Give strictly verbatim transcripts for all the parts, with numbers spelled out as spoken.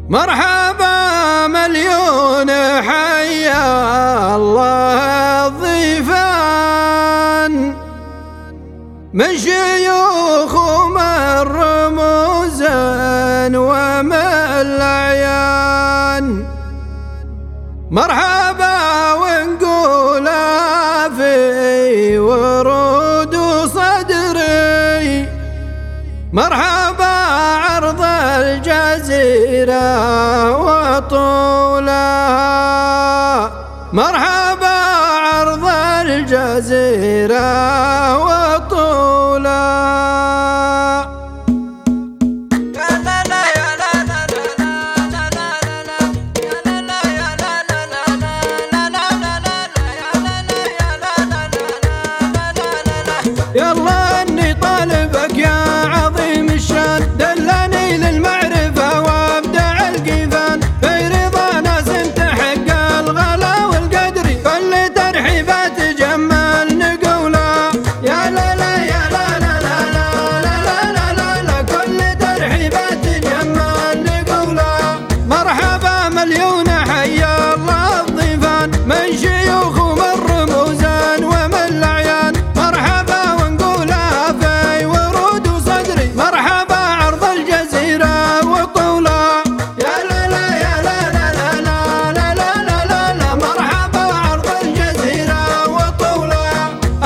مرحبا مليون حيا الله الضيفان من شيوخ ومن رموز ومن الأعيان. مرحبا ونقول في ورود صدري، مرحبا عرض الجزيرة وطولها، مرحبا عرض الجزيرة وطولها. يلا اني طالبك يا عظيم الشان، دلني للمعرفة وابدع القيفان، في رضا ناس تحق الغلا والقدر، كل ترحيبات جمال نقولها. يا لا لا يا لا لا لا لا لا لا لا لا كل ترحيبات جمال نقولها. مرحبا مليون حيا الله الضيفان من شيوخ ومن رموزان ومن الأعيان. مرحبا ونقولها في ورود صدري، مرحبا عرض الجزيرة وطولها. يا لا لا يا لا لا لا لا لا لا لا لا لا مرحبا عرض الجزيرة وطولها.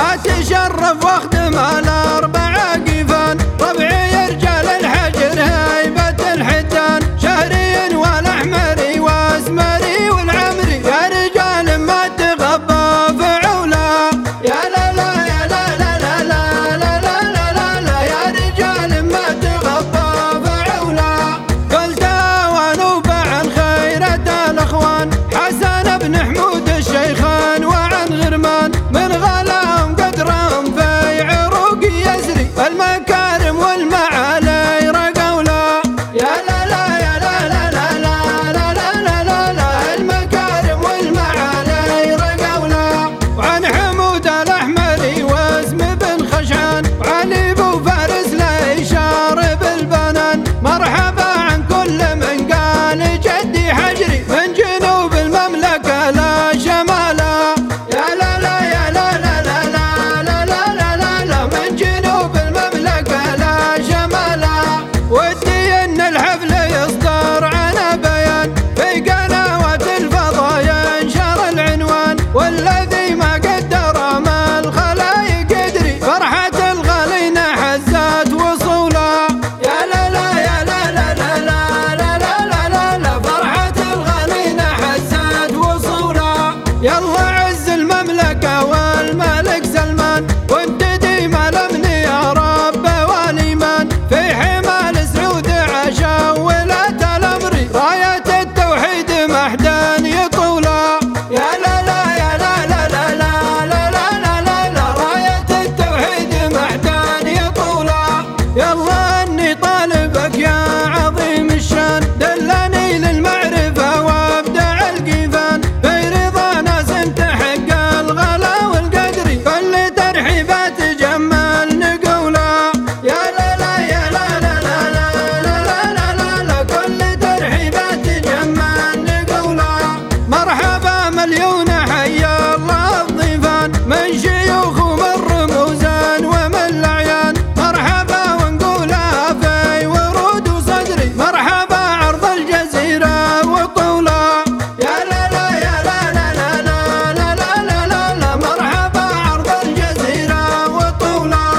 أتشرف واخدم الأربعة قيفان، ربعي رجال الحجر هيبة الحدان، شهري والأحمري واسمري والعمري، يا رجال ما تغبى فعولها. يا لا لا يا لا لا لا لا لا لا لا لا لا يا رجال ما تغبى فعولها. قلت ونوبة عن خيرة الأخوان، حسن بن حمود الشيخان وعن غرمان، من غلاهم قدرهم في عروق يسري، المكارم والمعالي رقولها. يا لا لا يا لا لا لا لا لا لا لا لا لا المكارم والمعالي رقولها. وعن حمود الأحمري واسم بن خشعان، وعلي بو فارس لا شارب البنان، مرحبا عن كل من قال جدي حجري، من جنوب المملكة لا شمالها. يا لا لا يا لا لا لا لا لا لا لا لا لا من جنوب المملكة لا شمالها. ودي ان الحفل يصدر على بيان في قنوات الفضاء ينشر العنوان، والذي ما قدر ما الخلايق يدري، فرحة الغالين حزات وصولها. يا لا لا يا لا لا لا لا لا لا لا لا لا فرحة الغالين حزات وصولها. يلا عز المملكة والملك سلمان، وانت ديما الامن يا رب والايمان، في حمال سعود عاشا ولاة الامر، راية التوحيد محدان يطولها. يا لا لا يا لا لا لا لا لا لا لا لا لا راية التوحيد محدان يطولها. يلا اني طالبك يا عظيم الشان، دلني للمعرفة وابدع القيفان، في رضا ناس تحق الغلا والقدر، كل ترحيبات جمال نقولها. يا لا لا يا لا لا لا لا لا لا لا لا لا كل ترحيبات جمال نقولها. مرحبا مليون حيا الله الضيفان من شيوخ ومن رموزان ومن الأعيان. مرحبا ونقولها في ورود صدري، مرحبا عرض الجزيرة وطولها. يا لا لا يا لا لا لا لا لا لا لا لا لا مرحبا عرض الجزيرة وطولها.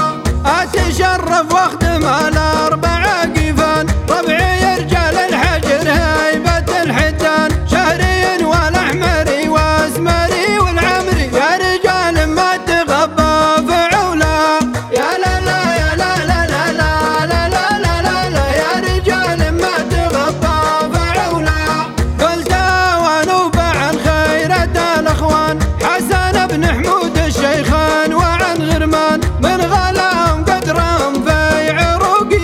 أتشرف واخدم الأربعة قيفان، ربعي رجال الحجر هيبة الحدان، شهري والأحمري واسمري والعمري، يا رجال ما تغبى فعولها. يا لا لا يا لا لا لا لا لا لا لا لا لا يا رجال ما تغبى فعولها. قلت ونوبة عن خيرة الأخوان، حسن بن حمود الشيخان وعن غرمان، من غلاهم قدرهم في عروق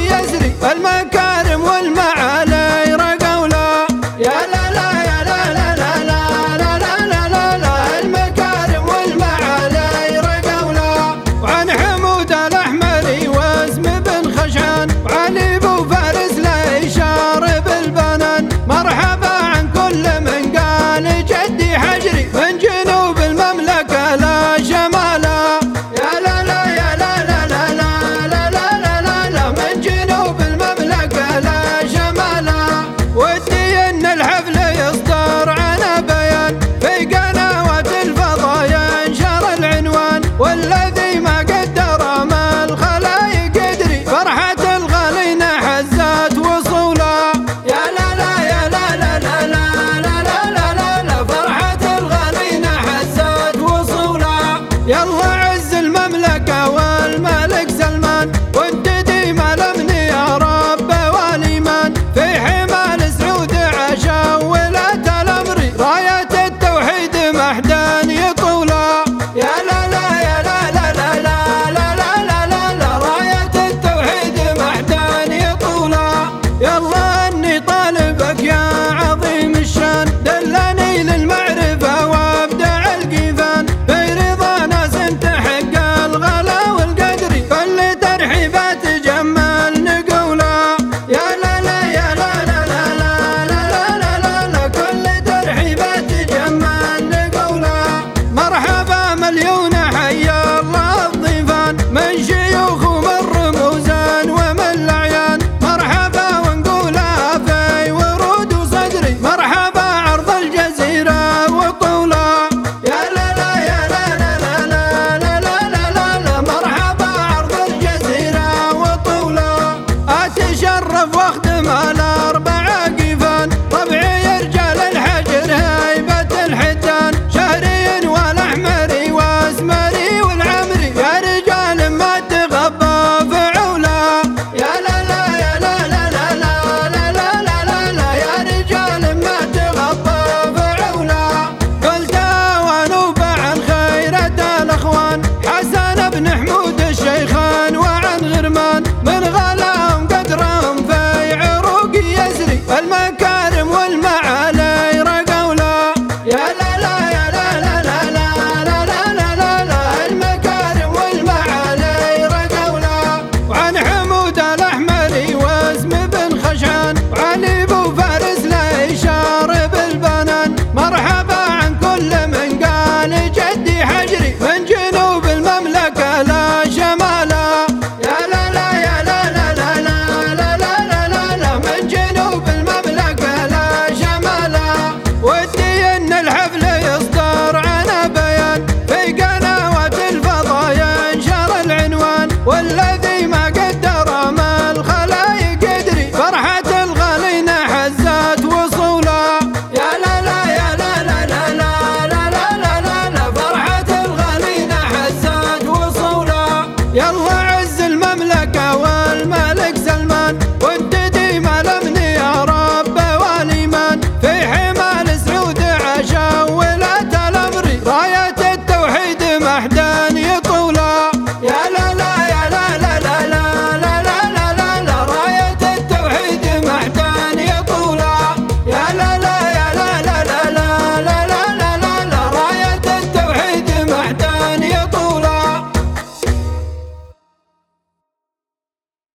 شرف واخدم الأربعة قيفان، طبعي يا رجال الحجر هيبة الحيتان، شهري والأحمري واسمري والعمري، يا رجال ما تغبى فعولا. يا لا لا يا لا لا لا لا لا لا لا لا لا يا رجال ما تغبى فعولا. قلت ونوبة عن خيرة الأخوان، حسن بن حمود الشيخان وعن غرمان، من غلاهم قدرهم في عروق يسري، المكارم والمعالي رقولا. يا لا لا يا لا لا لا لا لا لا لا لا المكارم والمعالي رقولا. وعن حمود الأحمري واسم بن خشعان، وعلي بو فارس لا يشارب البنان، مرحبا عن كل من قال جدي حجري، من جنوب المملكة لا شمالا. يا لا لا يا لا لا لا لا لا لا لا لا من جنوب المملكة لا شمالا. ودي ان الحفل يصدر عنا بيان في قنوات الفضا ينشر العنوان، والذي ما قدر ما الخلايق يدري، فرحة الغالين حزت وصولا. يا لا لا يا لا لا لا لا لا لا لا لا فرحة الغالين حزت وصولا. يلا